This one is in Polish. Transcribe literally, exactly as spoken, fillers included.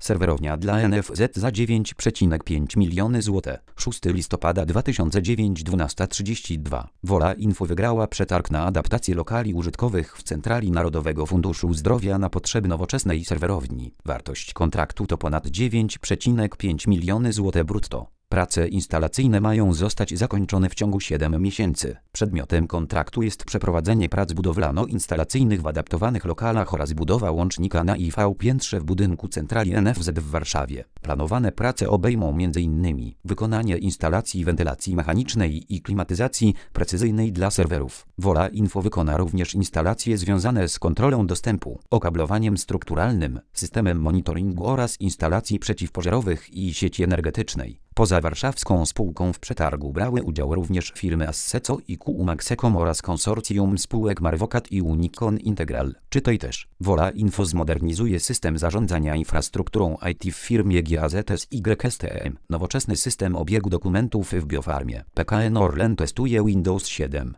serwerownia dla N F Z za dziewięć przecinek pięć miliony złotych. szóstego listopada dwa tysiące dziewięć, dwunasta trzydzieści dwa. Wola Info wygrała przetarg na adaptację lokali użytkowych w Centrali Narodowego Funduszu Zdrowia na potrzeby nowoczesnej serwerowni. Wartość kontraktu to ponad dziewięć przecinek pięć miliony złotych brutto. Prace instalacyjne mają zostać zakończone w ciągu siedmiu miesięcy. Przedmiotem kontraktu jest przeprowadzenie prac budowlano-instalacyjnych w adaptowanych lokalach oraz budowa łącznika na I V piętrze w budynku centrali N F Z w Warszawie. Planowane prace obejmą między innymi wykonanie instalacji wentylacji mechanicznej i klimatyzacji precyzyjnej dla serwerów. Wola Info wykona również instalacje związane z kontrolą dostępu, okablowaniem strukturalnym, systemem monitoringu oraz instalacji przeciwpożarowych i sieci energetycznej. Poza warszawską spółką w przetargu brały udział również firmy Asseco i Q Maxecom oraz konsorcjum spółek Marvocat i Unicon Integral. Czytaj też. Wola Info zmodernizuje system zarządzania infrastrukturą I T w firmie G A Z S Y S T M. Nowoczesny system obiegu dokumentów w biofarmie. P K N Orlen testuje Windows siedem.